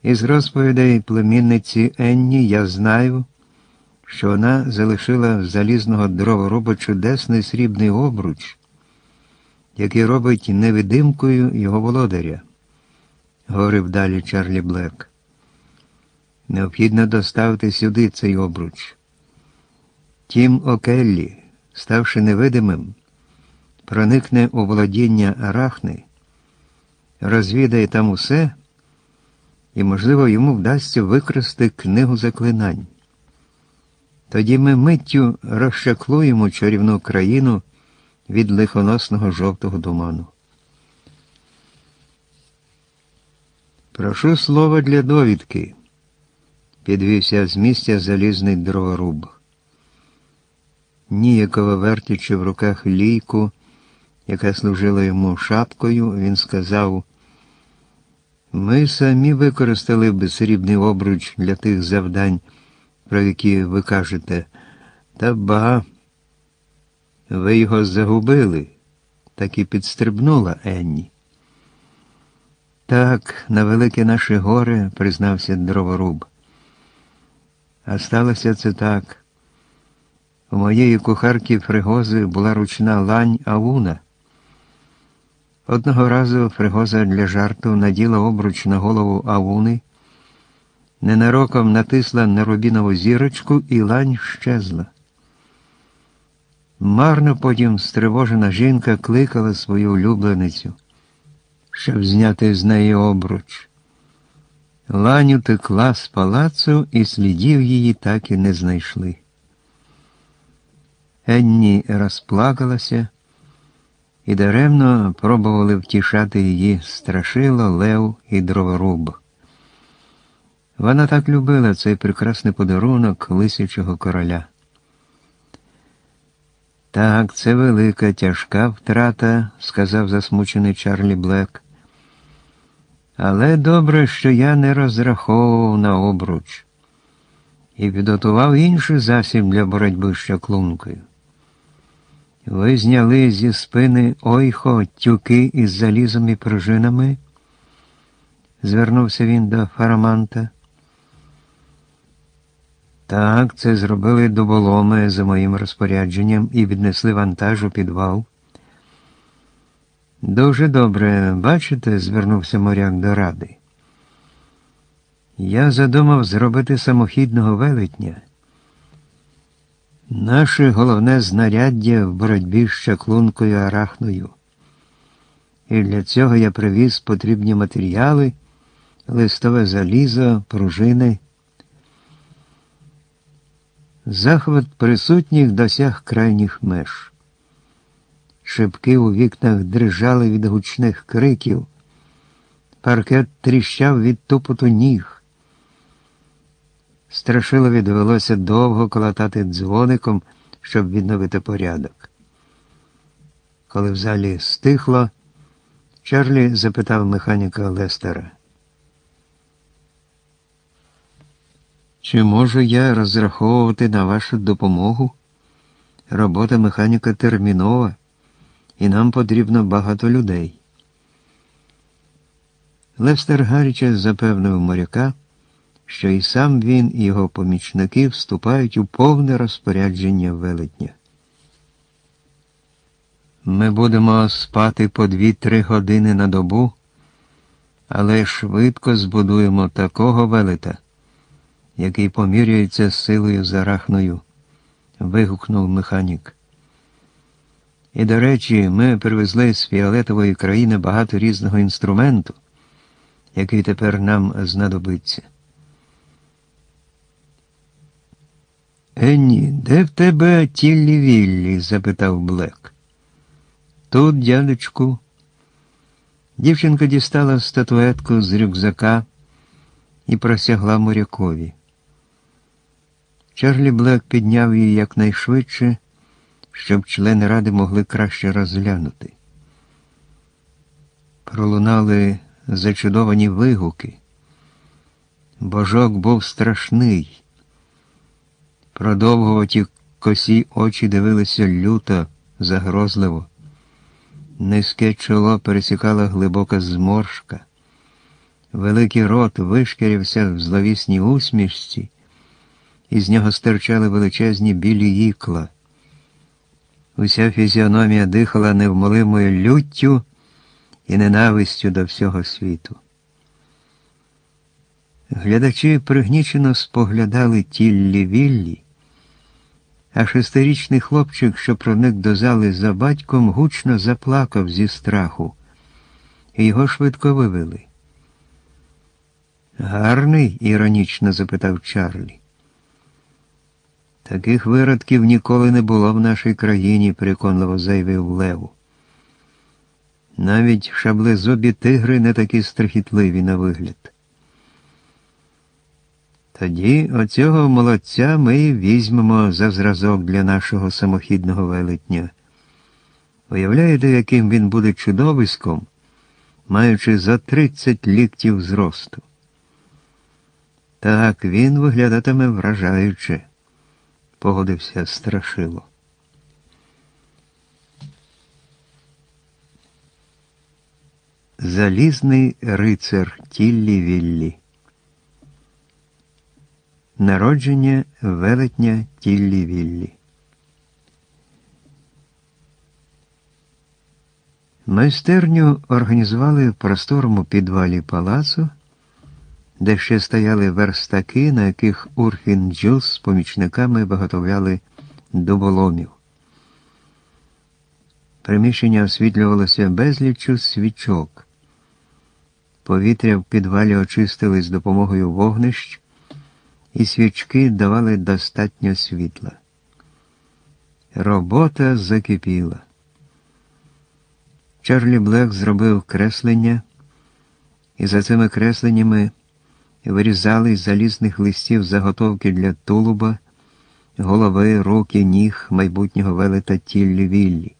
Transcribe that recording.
Із розповідей племінниці Енні я знаю, що вона залишила з залізного дроворуба чудесний срібний обруч, який робить невидимкою його володаря, говорив далі Чарлі Блек. Необхідно доставити сюди цей обруч. Тім О'Келлі, ставши невидимим, проникне у володіння Арахни, розвідає там усе, і, можливо, йому вдасться викрасти книгу заклинань. Тоді ми миттю розчаклуємо чарівну країну від лихоносного жовтого туману. Прошу слова для довідки, підвівся з місця залізний дроворуб. Ніяково вертячи в руках лійку, яка служила йому шапкою, він сказав: «Ми самі використали б срібний обруч для тих завдань, про які ви кажете. Та ба, ви його загубили», – так і підстрибнула Енні. «Так, на велике наше горе», – признався дроворуб. «А сталося це так. У моєї кухарки Фригози була ручна лань Ауна. Одного разу Фригоза для жарту наділа обруч на голову Ауни, ненароком натисла на рубінову зірочку, і лань щезла. Марно потім стривожена жінка кликала свою улюбленицю, щоб зняти з неї обруч. Лань утекла з палацу, і слідів її так і не знайшли». Енні розплакалася, і даремно пробували втішати її Страшило, Лев і Дроворуб. Вона так любила цей прекрасний подарунок лисячого короля. «Так, це велика, тяжка втрата», – сказав засмучений Чарлі Блек. «Але добре, що я не розраховував на обруч і підготував інший засіб для боротьби з чаклункою. Ви зняли зі спини Ойхо тюки із залізом і пружинами?» – звернувся він до Фараманта. «Так, це зробили дуболоми за моїм розпорядженням і віднесли вантаж у підвал». «Дуже добре. Бачите», – звернувся моряк до ради. «Я задумав зробити самохідного велетня. Наше головне знаряддя в боротьбі з чаклункою Арахною. І для цього я привіз потрібні матеріали, листове залізо, пружини». Захват присутніх досяг крайніх меж. Шибки у вікнах дрижали від гучних криків, паркет тріщав від тупоту ніг. Страшилові довелося довго колотати дзвоником, щоб відновити порядок. Коли в залі стихло, Чарлі запитав механіка Лестера: «Чи можу я розраховувати на вашу допомогу? Робота механіка термінова, і нам потрібно багато людей». Лестер гаряче запевнив моряка, що і сам він, і його помічники вступають у повне розпорядження велетня. «Ми будемо спати по 2-3 години на добу, але швидко збудуємо такого велета, який поміряється з силою з Арахною», – вигукнув механік. «І, до речі, ми привезли з фіолетової країни багато різного інструменту, який тепер нам знадобиться». «Енні, де в тебе Тіллі-Віллі?» – запитав Блек. «Тут, дядечку». Дівчинка дістала статуетку з рюкзака і простягла морякові. Чарлі Блек підняв її якнайшвидше, щоб члени ради могли краще розглянути. Пролунали зачудовані вигуки. Божок був страшний. Продовгуваті косі очі дивилися люто, загрозливо. Низьке чоло пересікала глибока зморшка. Великий рот вишкірився в зловісній усмішці, і з нього стирчали величезні білі ікла. Уся фізіономія дихала невмолимою люттю і ненавистю до всього світу. Глядачі пригнічено споглядали Тіллі-Віллі, а 6-річний хлопчик, що проник до зали за батьком, гучно заплакав зі страху, і його швидко вивели. «Гарний?» – іронічно запитав Чарлі. «Таких виродків ніколи не було в нашій країні», – переконливо заявив Лев. «Навіть шаблезубі тигри не такі страхітливі на вигляд». «Тоді оцього молодця ми і візьмемо за зразок для нашого самохідного велетня. Уявляєте, яким він буде чудовиськом, маючи за 30 ліктів зросту?» «Так, він виглядатиме вражаюче», – погодився Страшило. Залізний рицар Тіллі-Віллі. Народження велетня Тіллі-Віллі. Майстерню організували в просторому підвалі палацу, де ще стояли верстаки, на яких Урфін Джюс з помічниками виготовляли дуболомів. Приміщення освітлювалося безліччю свічок. Повітря в підвалі очистили з допомогою вогнищ, і свічки давали достатньо світла. Робота закипіла. Чарлі Блек зробив креслення, і за цими кресленнями вирізали із залізних листів заготовки для тулуба, голови, руки, ніг майбутнього велета Тіллі-Віллі.